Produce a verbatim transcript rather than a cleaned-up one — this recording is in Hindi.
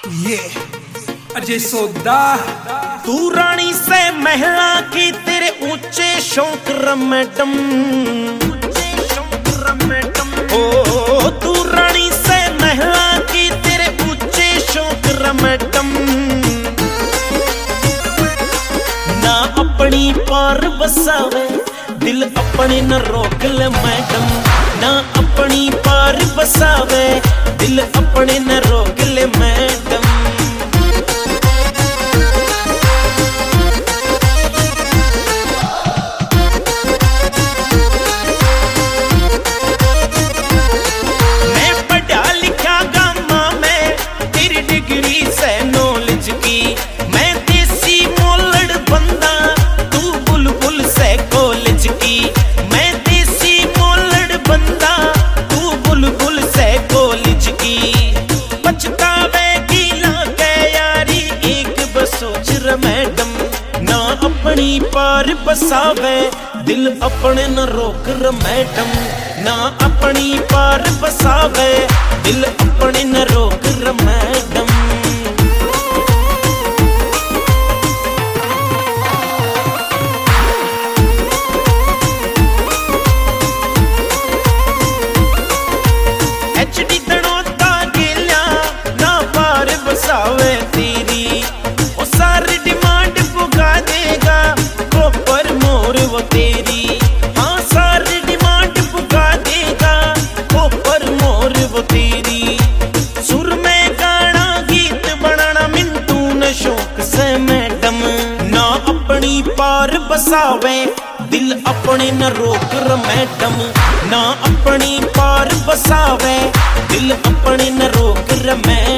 ये अजय सोदा। तू रानी से महला की तेरे ऊंचे शौक रमैडम, ओ तू रानी से महला की तेरे ऊंचे शौक रमैडम। ना अपनी पार बसावे दिल अपने न रोक ले मैडम, ना अपनी पार बसावे दिल अपने न रोक ले मैडम। मैं पढ़ा लिखा गामा में तेरी डिग्री से नॉलेज की, मैं देसी मोलड़ बंदा तू बुलबुल से कॉलेज की, मैं देसी मोलड़ बंदा तू बुलबुल से कॉलेज की। पछतावेगी लागे यारी एक बसोच र मैडम, ना अपनी पार बसावे दिल अपने न रोक र मैडम, ना अपनी पार बसावे दिल अपने न रोक र मैडम। एचडी तड़ोता गेला ना पार बसावे तेरी, ओ सारी डिमांड पुगा देगा कोपर मोर वो तेरी। हाँ सारी डिमांड पुगा देगा कोपर मोर वो तेरी। सुर में गाना गीत बनाना मिंटू न शौक से मैडम, ना अपनी पार बसावे दिल अपने न रोक र मैडम, ना अपनी पार बसावे दिल अपने न रोक र मैडम।